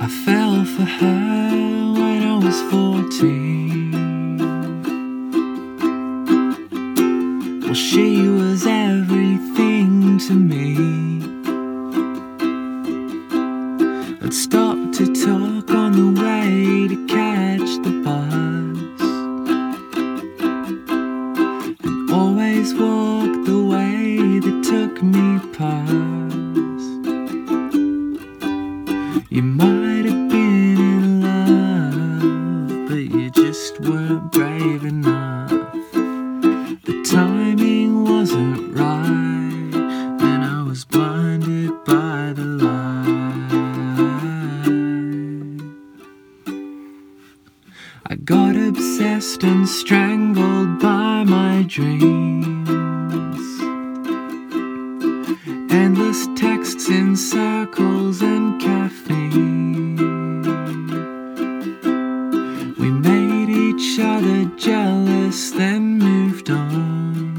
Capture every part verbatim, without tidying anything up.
fell for her when I was fourteen. Well, she was everything to me. I'd stop to talk on the way to catch the bus, and always walk the way that took me past. You might have been in love, but you just weren't brave enough. The timing wasn't right, and I was blinded by the light. I got obsessed and strangled by my dreams. Endless texts in circles and caffeine. We made each other jealous, then moved on,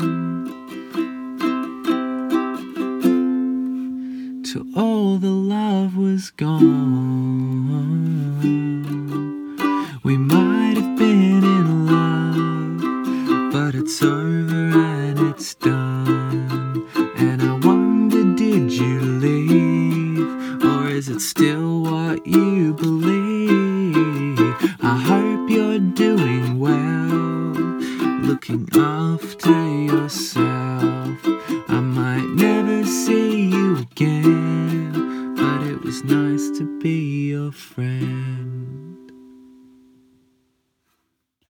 till all the love was gone. We might have been in love, but it's over and it's done. And I wonder, did you leave, or is it still what you believe? I hope you're doing well, looking after yourself. I might never see you again, but it was nice to be your friend.